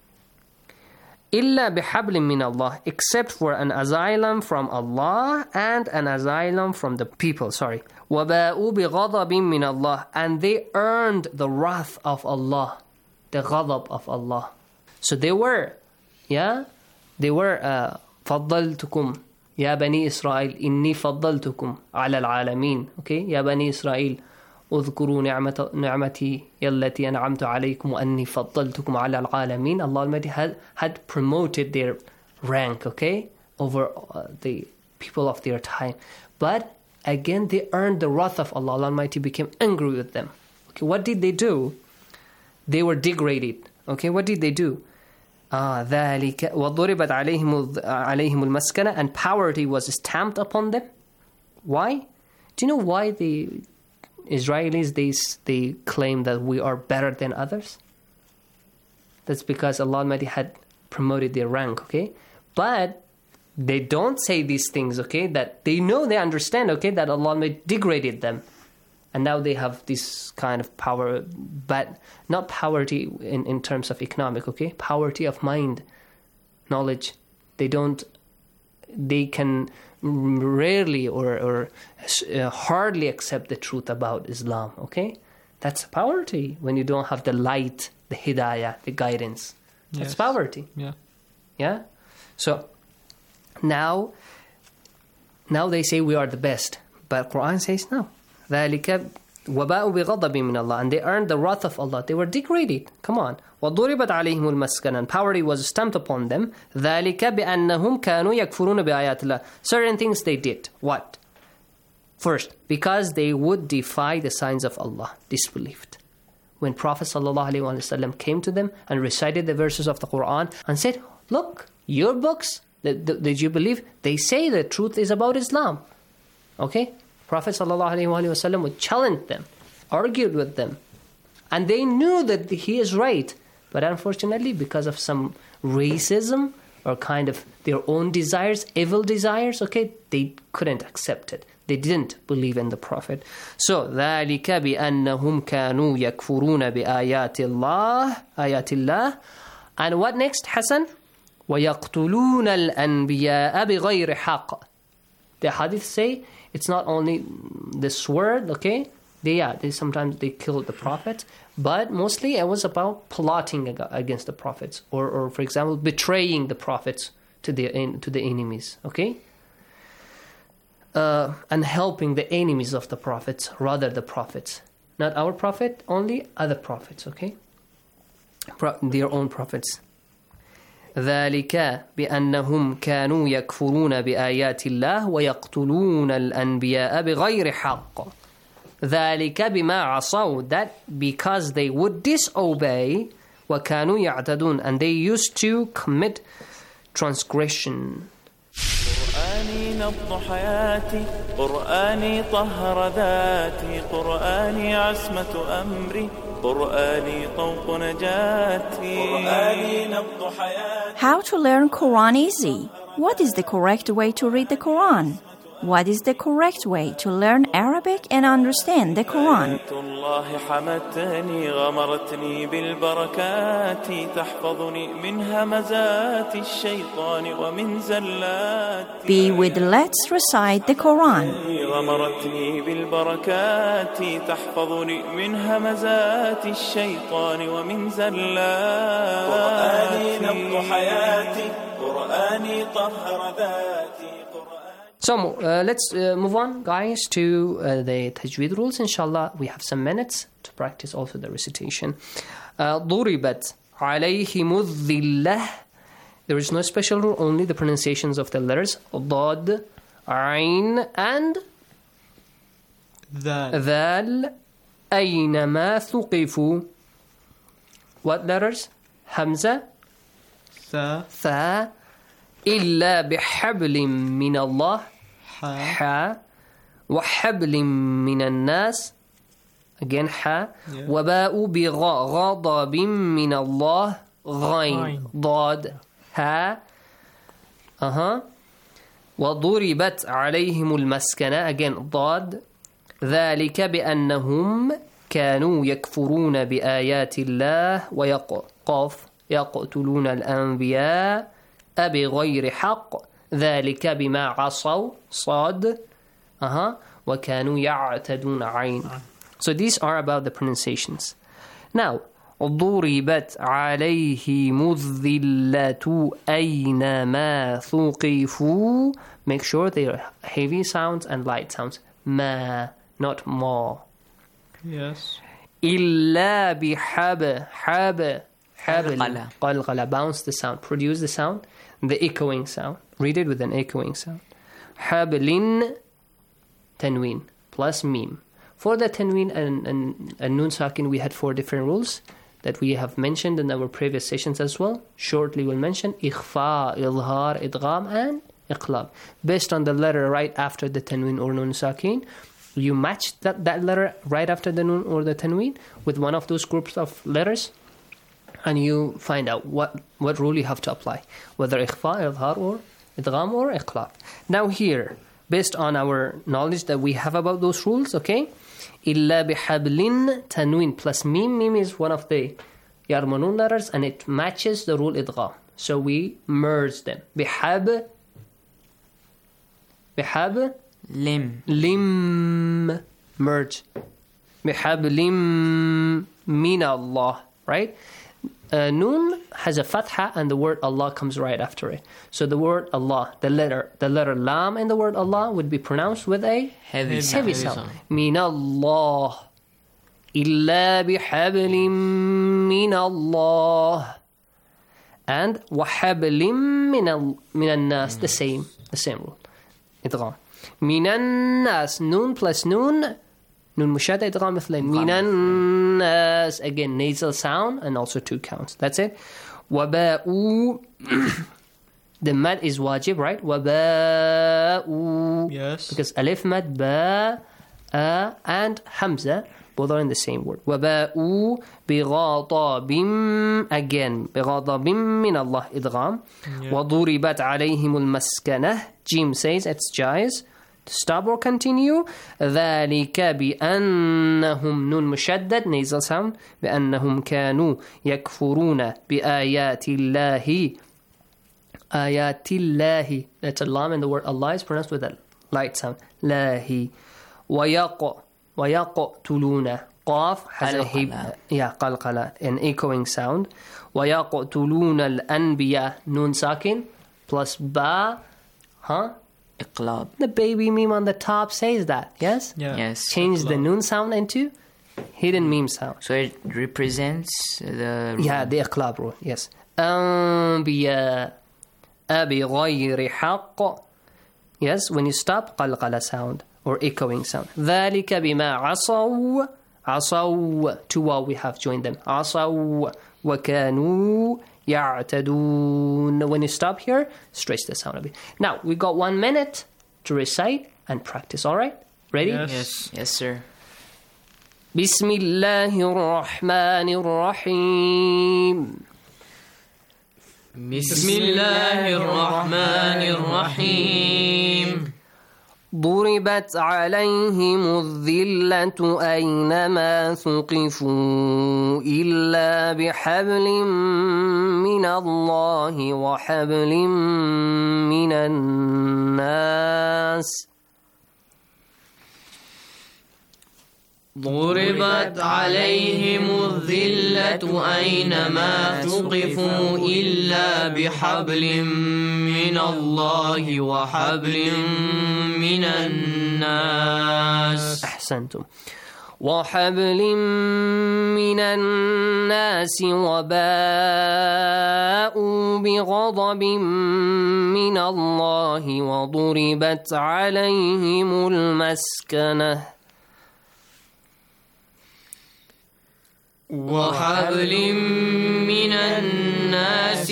[SPEAKER 18] Illa bihablin min Allah, except for an asylum from Allah and an asylum from the people. وَبَاءُوا بِغَضَبٍ مِّنَ اللَّهِ, and they earned the wrath of Allah, the ghadab of Allah. So they were فضلتكم يا بني إسرائيل إني فضلتكم على العالمين. Okay, يا بني إسرائيل اذكروا نعمتي التي أنعمت عليكم وأني فضلتكم على العالمين. Allah Almighty had promoted their rank, okay, over the people of their time. But again, they earned the wrath of Allah. Allah Almighty became angry with them. Okay, what did they do? They were degraded. Okay, what did they do? ذَلِكَ وَضُرِبَتْ عَلَيْهِمُ الْمَسْكَنَةِ, and poverty was stamped upon them. Why? Do you know why the Israelis, they claim that we are better than others? That's because Allah Almighty had promoted their rank, okay? But they don't say these things, okay? That they know, they understand, okay, that Allah Almighty degraded them. And now they have this kind of power, but not poverty in terms of economic, okay? Poverty of mind, knowledge. They can rarely or hardly accept the truth about Islam, okay? That's poverty when you don't have the light, the hidayah, the guidance. That's poverty. Yeah? So now they say we are the best, but Quran says no. ذَلِكَ وَبَاءُوا بِغَضَبٍ مِّنَ اللَّهِ, and they earned the wrath of Allah. They were degraded. Come on. وَضُرِبَتْ عَلَيْهِمُ الْمَسْكَنَةِ, and poverty was stamped upon them. ذَلِكَ بِأَنَّهُمْ كَانُوا يَكْفُرُونَ بِآيَاتِ اللَّهِ. Certain things they did. What? First, because they would defy the signs of Allah, disbelieved. When Prophet ﷺ came to them and recited the verses of the Quran and said, look, your books, did you believe? They say the truth is about Islam. Okay? Prophet ﷺ would challenge them, argued with them, and they knew that he is right. But unfortunately, because of some racism or kind of their own desires, evil desires, okay, they couldn't accept it. They didn't believe in the Prophet. So, ذَلِكَ بِأَنَّهُمْ كَانُوا يَكْفُرُونَ بِآيَاتِ اللَّهِ. And what next, Hassan? وَيَقْتُلُونَ الْأَنْبِيَاءَ بِغَيْرِ حَقٍّ. The hadith say, it's not only the sword, okay? They sometimes they killed the Prophet, but mostly it was about plotting against the prophets, or for example, betraying the prophets to the enemies, okay? And helping the enemies of the prophets, rather the prophets, not our prophet, only other prophets, okay? Their own prophets. ذلك بأنهم كانوا يكفرون بآيات الله ويقتلون الأنبياء بغير حق. ذلك بما عصوا, that because they would disobey, وكانوا يعتدون, and they used to commit transgression.
[SPEAKER 16] قرآني نبض حياتي قرآني طهر ذاتي قرآني عصمة أمري قرآني طوق نجاتي قرآني نبض حياتي.
[SPEAKER 17] How to learn Quran easy? What is the correct way to read the Quran? What is the correct way to learn Arabic and understand the Quran?
[SPEAKER 16] الله حمتني غمرتني بالبركات تحفظني من همزات الشيطان ومن زلات.
[SPEAKER 17] Be with Let's Recite the Quran.
[SPEAKER 16] غمرتني بالبركات تحفظني من همزات الشيطان ومن زلات. قرآني نبض حياتي قرآني طهر ذاتي.
[SPEAKER 18] So let's move on, guys, to the tajweed rules. Inshallah, we have some minutes to practice also the recitation. ضُرِبَتْ عَلَيْهِمُ الذِّلَّةِ. There is no special rule, only the pronunciations of the letters ضاد, عين, and ذال. أينما ثقفوا. What letters? Hamza, ثا, إلا بحبل من الله حا وحبل من الناس again حا وباء بغضب من الله غين ضاد ها وضربت عليهم المسكنة again ضاد ذلك بأنهم كانوا يكفرون بآيات الله يقتلون الأنبياء بغير حق ذلك بما عصوا صاد وكانوا يعتدون عين. So these are about the pronunciations. Now ضربت عليهم الذلة أينما ثقفوا. Make sure they are heavy sounds and light sounds. ما, not ma.
[SPEAKER 26] Yes.
[SPEAKER 18] إلا بحب قلقلة. Bounce the sound. Produce the sound. The echoing sound. Read it with an echoing sound. حبل tanween plus mim. For the tanween and nun sakin, we had 4 different rules that we have mentioned in our previous sessions as well. Shortly we'll mention ikhfa, idhar, idgham, and iqlab. Based on the letter right after the tanween or nun sakin, you match that letter right after the nun or the tanween with one of those groups of letters, and you find out what rule you have to apply, whether ikhfa, idhar, or idgham, or iqlab. Now here, based on our knowledge that we have about those rules, okay, illa bihablin tanween plus mim. Mim is one of the yarmanun letters, and it matches the rule idgham. So we merge them. Bihab lim merge. Bihablim min Allah, right? Noon has a fatha and the word Allah comes right after it. So the word Allah, the letter lam in the word Allah would be pronounced with a heavy sound. Min Allah. Illa bihablim min Allah. And wahablim min al-nas, the same rule. Idgham. Min al-nas, noon plus noon. Nun mushadda idgham mithlain. Minan nas, again nasal sound and also 2 counts. That's it. Waba'u. The mad is wajib, right? Waba'u.
[SPEAKER 26] Yes.
[SPEAKER 18] Because alif mad, ba, and hamza both are in the same word. Waba'u bighadabim, again bighadabim min Allah idgham. Waduribat alayhim al-maskanah. Jim says it's jais. To stop or continue. ذلك بأنهم نون مشدد nasal sound. بأنهم كانوا يكفرون بآيات الله. آيات الله. That's a lam, and the word Allah is pronounced with a light sound. لاهي. ويقتلون. قاف has a قلقلة, an echoing sound. ويقتلون الأنبياء. Nun sakin plus ba.
[SPEAKER 7] Iqlab.
[SPEAKER 18] The baby meme on the top says that, yes?
[SPEAKER 26] Yeah.
[SPEAKER 7] Yes.
[SPEAKER 18] Change the noon sound into hidden meme sound.
[SPEAKER 7] So it represents the rule.
[SPEAKER 18] Yeah, the iqlab rule, yes. أنبياء بغير حق. Yes, when you stop, qalqala sound or echoing sound. ذلك بما عصوا. 2 waw we have joined them. عصوا وكانوا يعتدون. When you stop here, stretch the sound a bit. Now, we got 1 minute to recite and practice, all right? Ready?
[SPEAKER 15] Yes. Yes, sir.
[SPEAKER 18] بسم الله الرحمن الرحيم.
[SPEAKER 15] بسم الله الرحمن الرحيم.
[SPEAKER 18] ضربت عليهم الذلة أينما ثقفوا إلا بحبل من الله وحبل من الناس.
[SPEAKER 15] ضربت عليهم الذلة أينما ثقفوا إلا بحبل من الله وحبل من الناس.
[SPEAKER 18] أحسنتم. وحبل من الناس وباءوا بغضب من الله وضربت عليهم المسكنة.
[SPEAKER 15] وحبل من الناس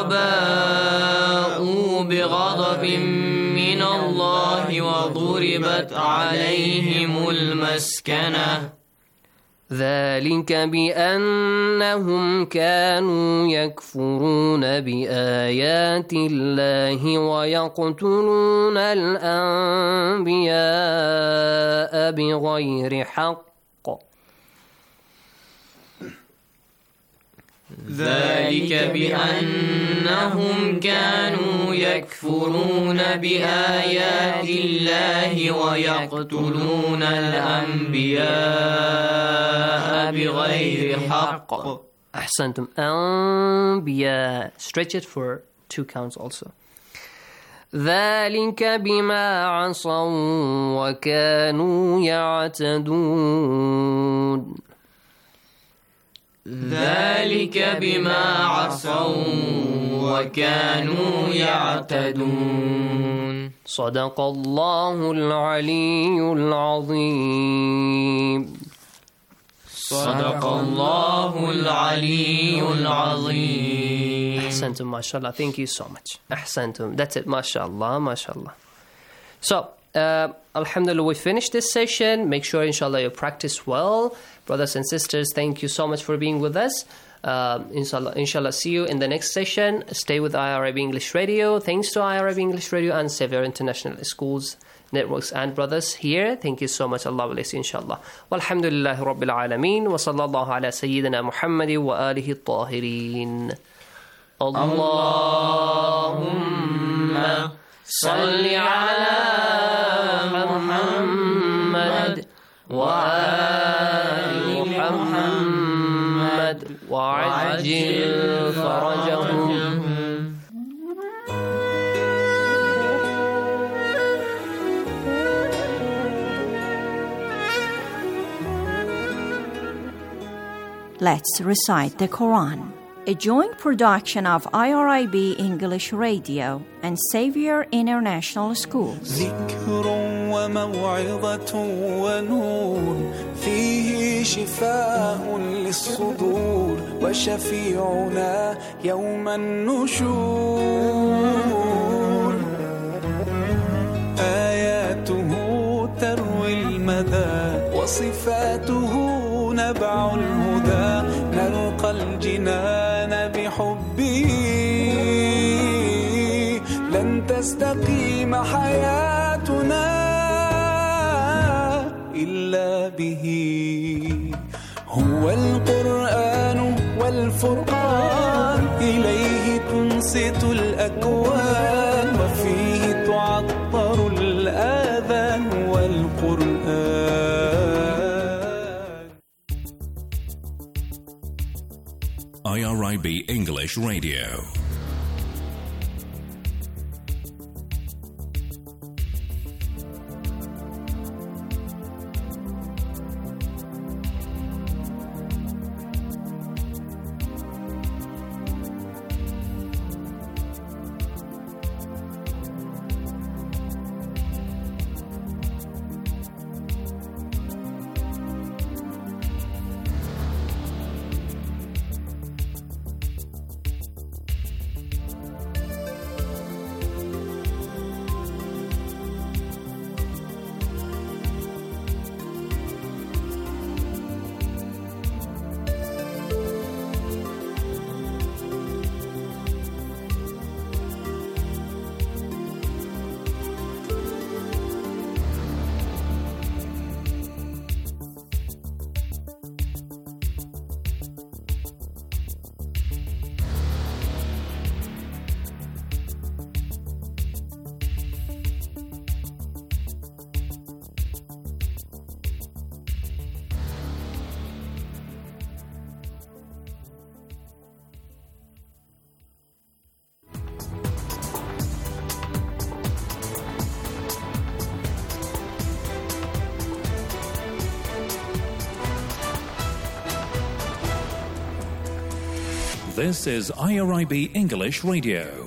[SPEAKER 15] وباءوا بغضب من الله وضربت عليهم المسكنة.
[SPEAKER 18] ذلك بأنهم كانوا يكفرون بآيات الله ويقتلون الأنبياء بغير حق.
[SPEAKER 15] ذلك بأنهم كانوا يكفرون بآيات الله ويقتلون الأنبياء بغير حق.
[SPEAKER 18] أحسنتم. أنبياء. Stretch it for 2 counts also. ذلك بما عصوا وكانوا يعتدون.
[SPEAKER 15] ذلك بما عصوا وكانوا يعتدون.
[SPEAKER 18] صدق الله العلي العظيم.
[SPEAKER 15] صدق الله العلي العظيم.
[SPEAKER 18] أحسنتم ما شاء الله. Thank you so much. أحسنتم. That's it. ما شاء الله ما شاء الله. So, Alhamdulillah, we finished this session. Make sure, inshallah, you practice well. Brothers and sisters, thank you so much for being with us. Inshallah, see you in the next session. Stay with IRIB English Radio. Thanks to IRIB English Radio and Xavier International Schools, Networks and Brothers here. Thank you so much. Allah bless you, inshallah. Walhamdulillahi Rabbil Alameen. Wa sallallahu ala Sayyidina Muhammadi wa alihi tahirin. Allahumma salli ala Muhammad wa محمد وعجل فرجهم.
[SPEAKER 17] Let's recite the Quran. A joint production of IRIB English Radio and Xavier International Schools.
[SPEAKER 16] ذكر وموعظة ونور فيه شفاء للصدور وشفيعنا يوم النشور. آياته تروي المدى وصفاته نبع الهدى. نلقى الجنان بحبه لن تستقيم حياتنا إلا به. هو القرآن والفرقان إليه تنصت الأكوان وفيه تعطر الآذان والقرآن.
[SPEAKER 3] IRIB English Radio. This is IRIB English Radio.